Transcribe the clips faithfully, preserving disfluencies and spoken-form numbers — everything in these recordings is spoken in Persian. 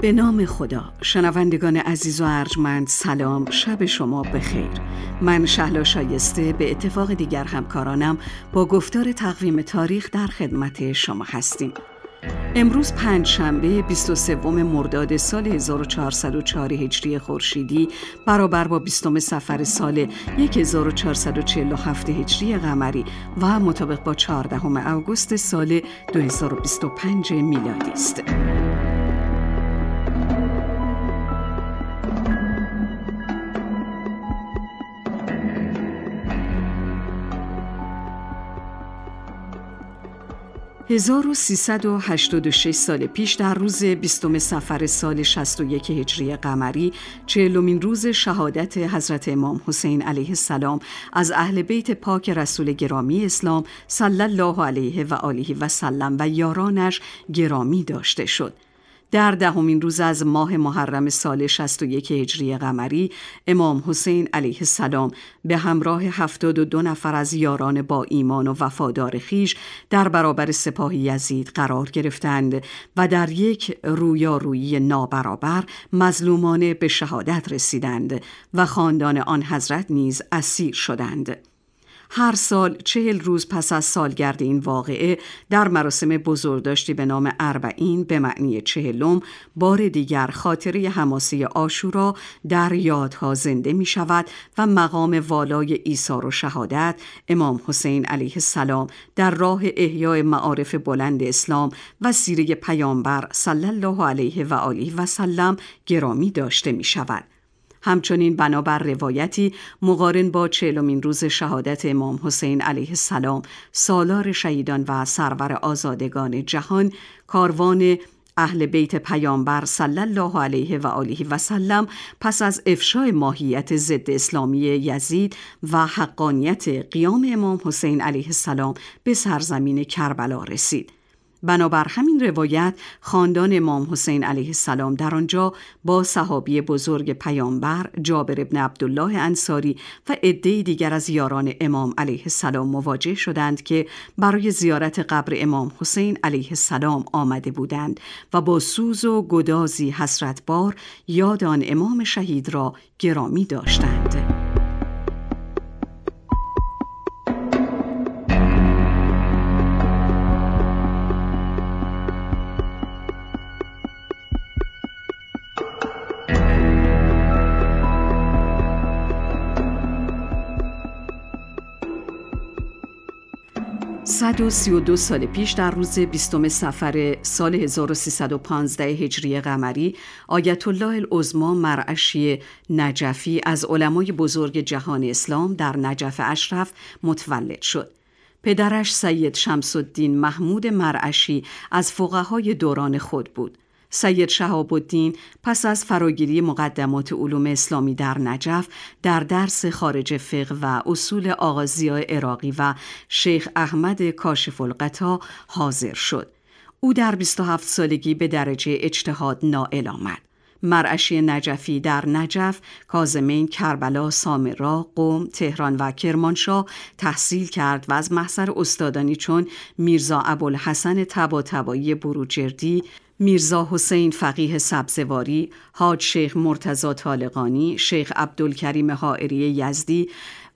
به نام خدا. شنوندگان عزیز و ارجمند، سلام، شب شما بخیر. من شهلا شایسته به اتفاق دیگر همکارانم با گفتار تقویم تاریخ در خدمت شما هستیم. امروز پنج شنبه بیست و سوم مرداد سال هزار و چهارصد و چهار هجری خورشیدی برابر با بیستم صفر سال هزار و چهارصد و چهل و هفت هجری قمری و مطابق با چهاردهم اوگوست سال دو هزار و بیست و پنج میلادی است. هزار و سیصد و هشتاد و شش سال پیش در روز بیستم صفر سال شصت و یک هجری قمری، چهلمین روز شهادت حضرت امام حسین علیه السلام از اهل بیت پاک رسول گرامی اسلام صلی الله علیه و آله و سلم و یارانش گرامی داشته شد. در دهمین روز از ماه محرم سال شصت و یک هجری قمری، امام حسین علیه السلام به همراه هفتاد و دو نفر از یاران با ایمان و وفادار خویش در برابر سپاه یزید قرار گرفتند و در یک رویارویی نابرابر مظلومانه به شهادت رسیدند و خاندان آن حضرت نیز اسیر شدند. هر سال چهل روز پس از سالگرد این واقعه در مراسم بزرگداشتی به نام اربعین به معنی چهلم بار دیگر خاطره حماسه عاشورا در یادها زنده می شود و مقام والای ایثار و شهادت امام حسین علیه السلام در راه احیای معارف بلند اسلام و سیره پیامبر صلی الله علیه و آله و سلم گرامی داشته می شود. همچنین بنابر روایتی مقارن با چهلمین روز شهادت امام حسین علیه السلام سالار شهیدان و سرور آزادگان جهان، کاروان اهل بیت پیامبر صلی الله علیه و آله و سلم پس از افشای ماهیت ضد اسلامی یزید و حقانیت قیام امام حسین علیه السلام به سرزمین کربلا رسید. بنابر همین روایت خاندان امام حسین علیه السلام در آنجا با صحابی بزرگ پیامبر جابر ابن عبدالله انصاری و عده‌ای دیگر از یاران امام علیه السلام مواجه شدند که برای زیارت قبر امام حسین علیه السلام آمده بودند و با سوز و گدازی حسرتبار یاد آن امام شهید را گرامی داشتند. صد و سی و دو سال پیش در روز بیستم صفر سال هزار و سیصد و پانزده هجری قمری، آیت الله العظما مرعشی نجفی از علمای بزرگ جهان اسلام در نجف اشرف متولد شد. پدرش سید شمس الدین محمود مرعشی از فقهای دوران خود بود. سید شهاب الدین پس از فراگیری مقدمات علوم اسلامی در نجف در درس خارج فقه و اصول آقا ضیاء عراقی و شیخ احمد کاشف الغطا حاضر شد. او در بیست و هفت سالگی به درجه اجتهاد نائل آمد. مرعشی نجفی در نجف، کاظمین، کربلا، سامرا، قم، تهران و کرمانشاه تحصیل کرد و از محضر استادانی چون میرزا ابوالحسن طباطبایی بروجردی، میرزا حسین فقیه سبزواری، حاج شیخ مرتضی طالقانی، شیخ عبدالکریم حائری یزدی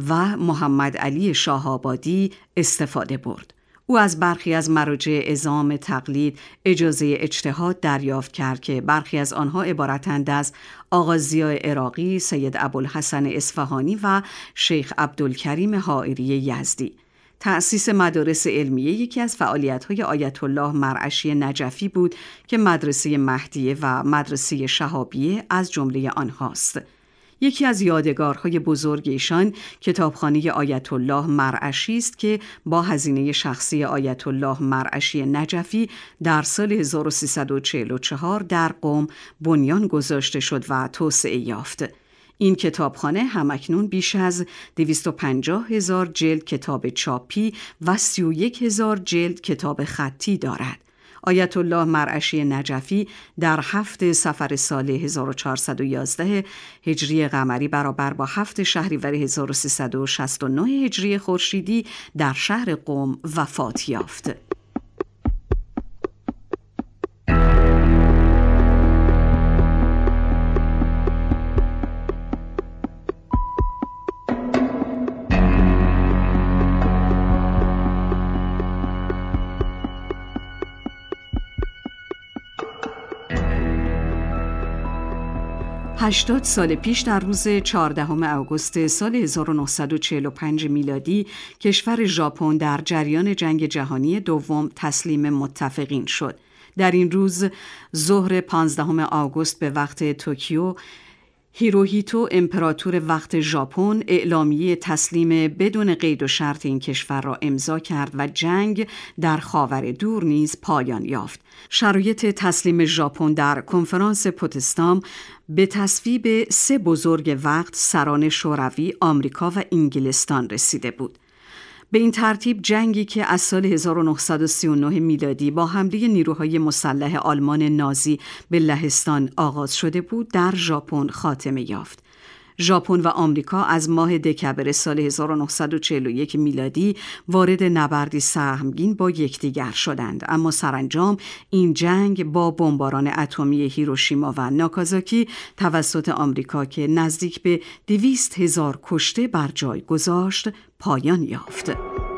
و محمد علی شاهآبادی استفاده برد. او از برخی از مراجع عظام تقلید اجازه اجتهاد دریافت کرد که برخی از آنها عبارتند از آقا ضیاء عراقی، سید ابوالحسن اصفهانی و شیخ عبدالکریم حائری یزدی. تأسیس مدارس علمیه یکی از فعالیت‌های آیت الله مرعشی نجفی بود که مدرسه مهدیه و مدرسه شهابیه از جمله آنهاست. یکی از یادگارهای بزرگ ایشان کتابخانه آیت الله مرعشی است که با هزینه شخصی آیت الله مرعشی نجفی در سال هزار و سیصد و چهل و چهار در قم بنیان گذاشته شد و توسعه یافت. این کتابخانه همکنون بیش از دویست و پنجاه هزار جلد کتاب چاپی و سی و یک هزار جلد کتاب خطی دارد. آیت الله مرعشی نجفی در هفت صفر سال هزار و چهارصد و یازده هجری قمری برابر با هفت شهریور هزار و سیصد و شصت و نه هجری خورشیدی در شهر قم وفات یافت. هشتاد سال پیش در روز چهاردهم آگوست سال هزار و نهصد و چهل و پنج میلادی کشور ژاپن در جریان جنگ جهانی دوم تسلیم متفقین شد. در این روز ظهر پانزدهم آگوست به وقت توکیو، هیروهیتو امپراتور وقت ژاپن اعلامیه تسلیم بدون قید و شرط این کشور را امضا کرد و جنگ در خاور دور نیز پایان یافت. شرایط تسلیم ژاپن در کنفرانس پوتسدام به تصویب سه بزرگ وقت سران شوروی، آمریکا و انگلستان رسیده بود. به این ترتیب جنگی که از سال هزار و نهصد و سی و نه میلادی با حمله نیروهای مسلح آلمان نازی به لهستان آغاز شده بود، در ژاپن خاتمه یافت. ژاپن و آمریکا از ماه دکمبر سال هزار و نهصد و چهل و یک میلادی وارد نبردی سهمگین با یکدیگر شدند، اما سرانجام این جنگ با بمباران اتمی هیروشیما و ناکازاکی توسط آمریکا که نزدیک به دویست هزار کشته بر جای گذاشت پایان یافت.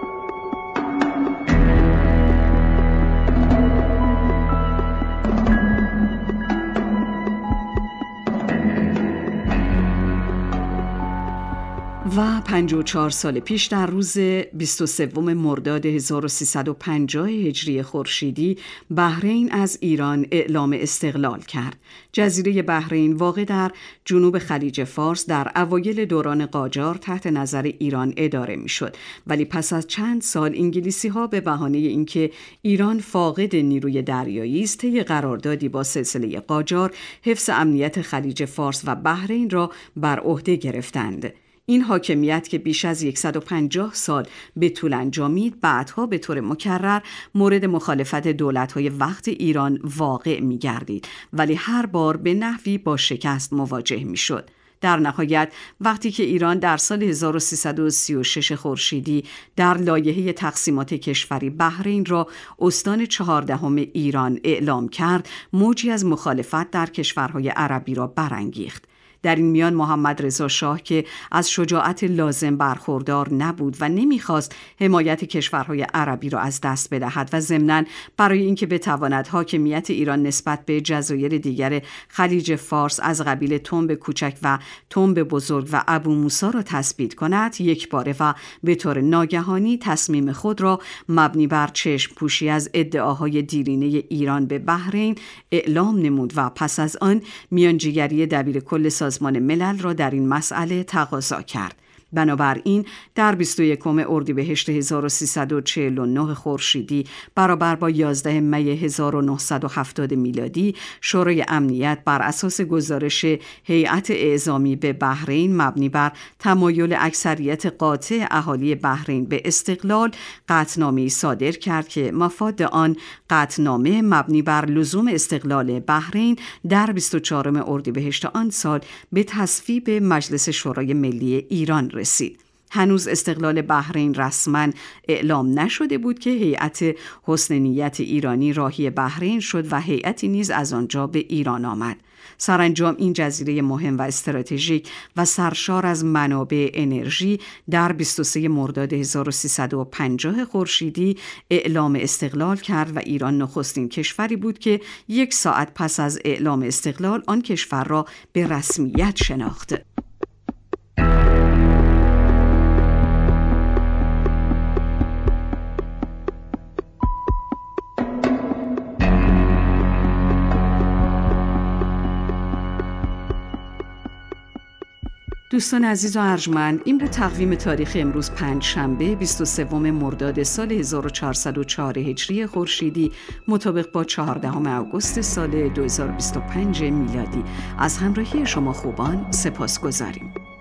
و پنجاه و چهار سال پیش در روز بیست و سوم مرداد هزار و سیصد و پنجاه هجری خورشیدی بحرین از ایران اعلام استقلال کرد. جزیره بحرین واقع در جنوب خلیج فارس در اوایل دوران قاجار تحت نظر ایران اداره میشد، ولی پس از چند سال انگلیسی‌ها به بهانه اینکه ایران فاقد نیروی دریایی است، طی قراردادی با سلسله قاجار حفظ امنیت خلیج فارس و بحرین را بر عهده گرفتند. این حاکمیت که بیش از صد و پنجاه سال به طول انجامید، بعدها به طور مکرر مورد مخالفت دولت‌های وقت ایران واقع می‌گردید، ولی هر بار به نحوی با شکست مواجه می‌شد. در نهایت وقتی که ایران در سال هزار و سیصد و سی و شش خورشیدی در لایحه تقسیمات کشوری بحرین را استان چهاردهم ایران اعلام کرد، موجی از مخالفت در کشورهای عربی را برانگیخت. در این میان محمد رضا شاه که از شجاعت لازم برخوردار نبود و نمیخواست حمایت کشورهای عربی را از دست بدهد و ضمناً برای اینکه بتواند حاکمیت ایران نسبت به جزایر دیگر خلیج فارس از قبیل تنب کوچک و تنب بزرگ و ابو موسی را تثبیت کند، یکباره و به طور ناگهانی تصمیم خود را مبنی بر چشم پوشی از ادعاهای دیرینه ایران به بحرین اعلام نمود و پس از آن میانجیگری دبیر کل سازمان ملل را در این مسئله تقاضا کرد. بنابراین در بیست و یکم اردیبهشت هزار و سیصد و چهل و نه خورشیدی برابر با یازده می هزار و نهصد و هفتاد میلادی، شورای امنیت بر اساس گزارش هیئت اعزامی به بحرین مبنی بر تمایل اکثریت قاطع اهالی بحرین به استقلال قطعنامه‌ای صادر کرد که مفاد آن قطعنامه مبنی بر لزوم استقلال بحرین در بیست و چهارم اردیبهشت آن سال به تصویب مجلس شورای ملی ایران رسید. هنوز استقلال بحرین رسما اعلام نشده بود که هیئت حسن نیت ایرانی راهی بحرین شد و هیئتی نیز از آنجا به ایران آمد. سرانجام این جزیره مهم و استراتژیک و سرشار از منابع انرژی در بیست و سوم مرداد هزار و سیصد و پنجاه خورشیدی اعلام استقلال کرد و ایران نخستین کشوری بود که یک ساعت پس از اعلام استقلال آن کشور را به رسمیت شناخت. دوستان عزیز و ارجمند، این بود تقویم تاریخ امروز پنج شنبه بیست و سوم مرداد سال هزار و چهارصد و چهار هجری خورشیدی مطابق با چهاردهم آگوست سال دو هزار و بیست و پنج میلادی. از همراهی شما خوبان سپاسگزاریم.